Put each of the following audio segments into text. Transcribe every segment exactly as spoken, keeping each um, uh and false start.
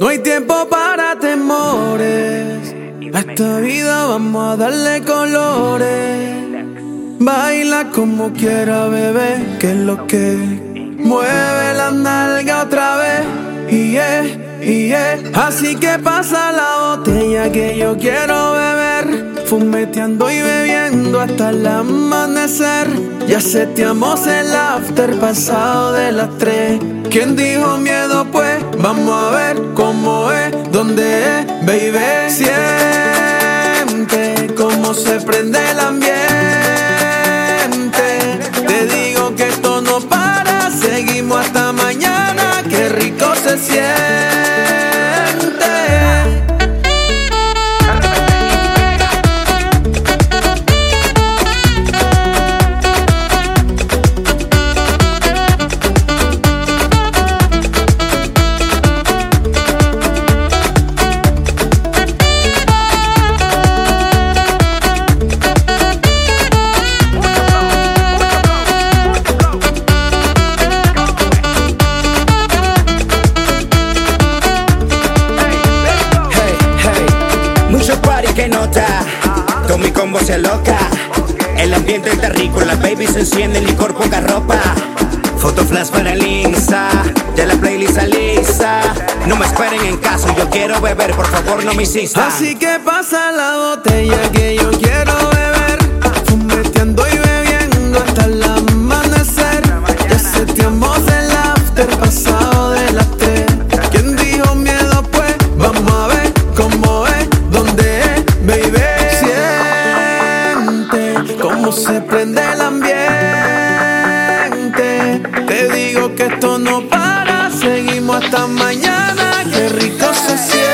No hay tiempo para temores. A esta vida vamos a darle colores. Baila como quiera, bebé, que es lo que mueve la nalga otra vez. Y yeah, y yeah. Así que pasa la botella que yo quiero beber, fumeteando y bebiendo hasta el amanecer. Ya seteamos el after pasado de las tres. ¿Quién dijo miedo? Pues vamos a ver cómo es, dónde es, baby. Siente cómo se prende el ambiente. Te digo que esto no para, seguimos hasta mañana. Qué rico se siente. Que nota, todo mi combo se loca. El ambiente está rico, las babies se encienden, licor, poca ropa. Foto flash para el Insta, ya la playlist lista. No me esperen en casa, yo quiero beber, por favor no me insistan. Así que pasa la botella que yo quiero beber, fumeteando y bebiendo hasta el amanecer. Ya seteamos el after pasado de las tres. ¿Quién dijo miedo? Pues vamos a ver cómo es, dónde es, baby. Siente cómo se prende el ambiente. Te digo que esto no para, seguimos hasta mañana. Qué rico se siente.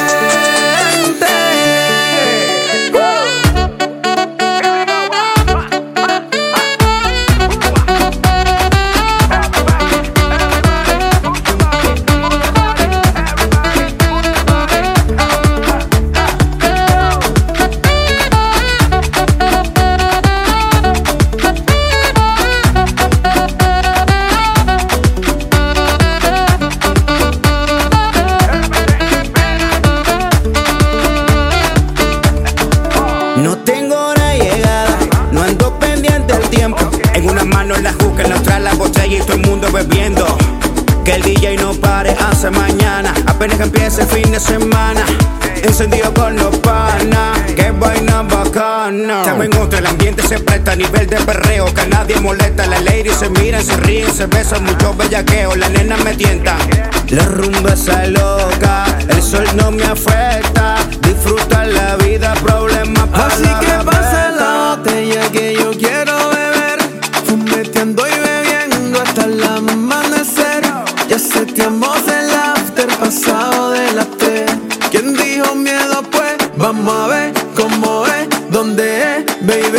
No tengo hora de llegada, no ando pendiente del tiempo. En una mano la juca, en la otra la botella y todo el mundo bebiendo. Que el D J no pare hasta mañana, apenas que empiece el fin de semana. Encendido con los panas, que vaina bacana. Estamos en otro, el ambiente se presta a nivel de perreo, que a nadie molesta. Las ladies se miran, se ríen, se besan, mucho bellaqueo. Las nenas me tientan, la rumba está loca, el sol no me afecta. Disfruta la vida, problemas para Así la que gaveta. pasa la botella que yo quiero beber, fumeteando y bebiendo hasta el amanecer. Ya seteamos el after pasado de las tres. ¿Quién dijo miedo? Pues vamos a ver cómo es, dónde es, baby.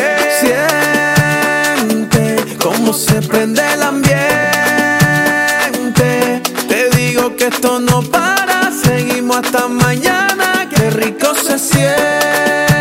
Siente cómo se prende el ambiente. Te digo que esto no para, seguimos hasta mañana. Qué rico se siente.